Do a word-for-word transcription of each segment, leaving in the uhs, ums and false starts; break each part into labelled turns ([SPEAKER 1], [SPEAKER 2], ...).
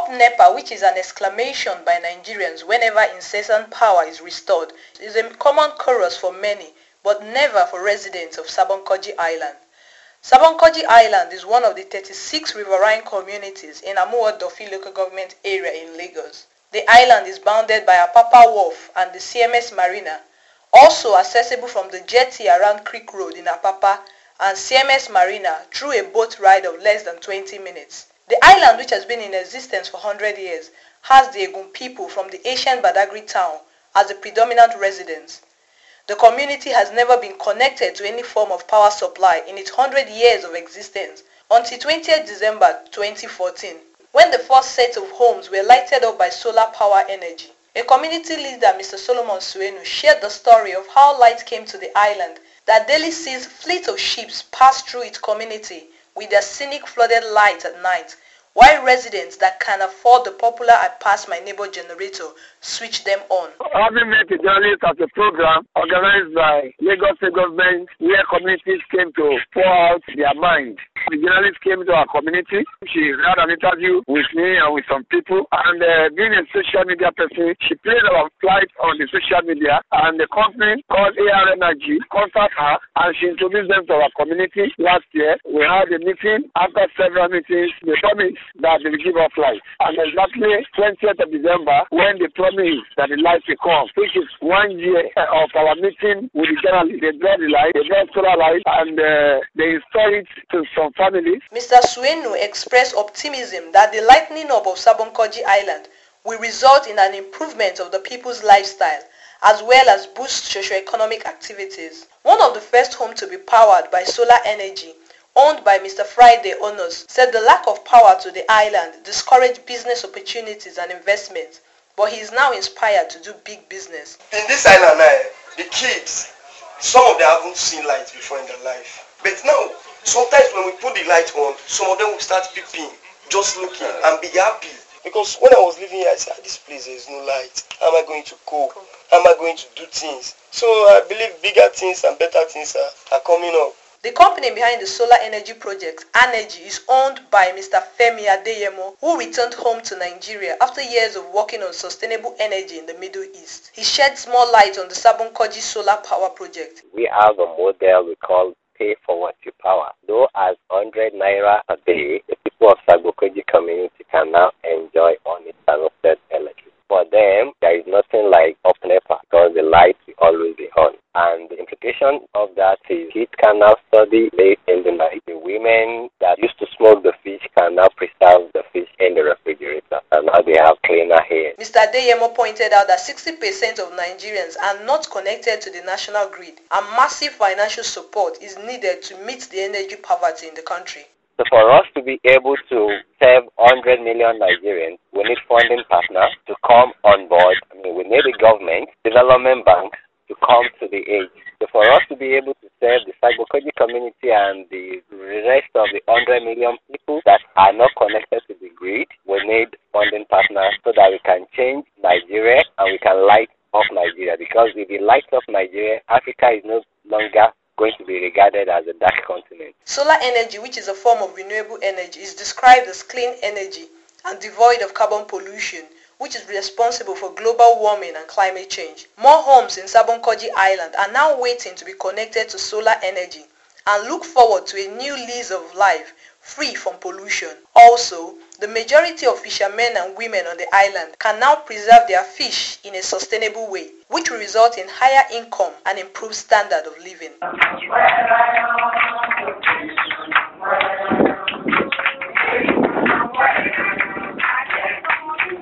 [SPEAKER 1] Up NEPA, which is an exclamation by Nigerians whenever incessant power is restored, is a common chorus for many, but never for residents of Sabon-Kogi Island. Sabon-Kogi Island is one of the thirty-six riverine communities in Amuwo-Dofi local government area in Lagos. The island is bounded by Apapa Wharf and the C M S Marina, also accessible from the jetty around Creek Road in Apapa and C M S Marina through a boat ride of less than twenty minutes. The island, which has been in existence for one hundred years, has the Egun people from the ancient Badagry town as the predominant residents. The community has never been connected to any form of power supply in its one hundred years of existence until twentieth December twenty fourteen, when the first set of homes were lighted up by solar power energy. A community leader, Mister Solomon Suenu, shared the story of how light came to the island that daily sees fleets of ships pass through its community with their scenic flooded light at night, while residents that can afford the popular I Pass My Neighbor generator switch them on.
[SPEAKER 2] Having met a journalist at a program organized by Lagos State Government where communities came to pour out their mind. The journalist came to our community. She had an interview with me and with some people. And uh, being a social media person, she played our flight on the social media. And the company called A R Energy contacted her and she introduced them to our community last year. We had a meeting. After several meetings, they promised that they will give us light. And exactly twentieth of December, when they promised that the light will come, which is one year of our meeting with the journalist, they brought the light, they brought solar light, and uh, they installed it to some families.
[SPEAKER 1] Mister Suenu expressed optimism that the lightening up of Sabon-Kogi Island will result in an improvement of the people's lifestyle as well as boost socio-economic activities. One of the first homes to be powered by solar energy, owned by Mister Friday Onos, said the lack of power to the island discouraged business opportunities and investments, but he is now inspired to do big business.
[SPEAKER 3] In this island now, the kids, some of them haven't seen light before in their life. But now, sometimes when we put the light on, some of them will start peeping, just looking and be happy. Because when I was living here, I said, ah, this place there is no light. How am I going to cope? How am I going to do things? So I believe bigger things and better things are, are coming up.
[SPEAKER 1] The company behind the solar energy project, Anergy, is owned by Mister Femi Adeyemo, who returned home to Nigeria after years of working on sustainable energy in the Middle East. He sheds more light on the Sabon-Kogi solar power project.
[SPEAKER 4] We have a model we call pay for what you power. Though as one hundred naira a day, the people of Sabon-Kogi community can now enjoy uninterrupted electricity. For them, there is nothing like up NEPA because the lights will always be on. And the implication of that is heat can now study late in the night. The women that used to smoke the fish can now preserve the fish in the refrigerator. And now they have cleaner hair.
[SPEAKER 1] Mister Adeyemo pointed out that sixty percent of Nigerians are not connected to the national grid, and massive financial support is needed to meet the energy poverty in the country.
[SPEAKER 4] So for us to be able to serve one hundred million Nigerians, we need funding partners to come on board. I mean, we need a government, development bank to come to the aid. So for us to be able to serve the Sabon-Kogi community and the rest of the one hundred million people that are not connected to the grid, we need funding partners so that we can change Nigeria and we can light up Nigeria. Because if we light up Nigeria, Africa is no longer going to be regarded as a dark continent.
[SPEAKER 1] Solar energy, which is a form of renewable energy, is described as clean energy and devoid of carbon pollution, which is responsible for global warming and climate change. More homes in Sabon-Kogi Island are now waiting to be connected to solar energy and look forward to a new lease of life free from pollution. Also, the majority of fishermen and women on the island can now preserve their fish in a sustainable way, which will result in higher income and improved standard of living.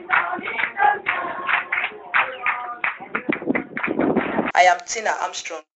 [SPEAKER 1] I am Tina Armstrong.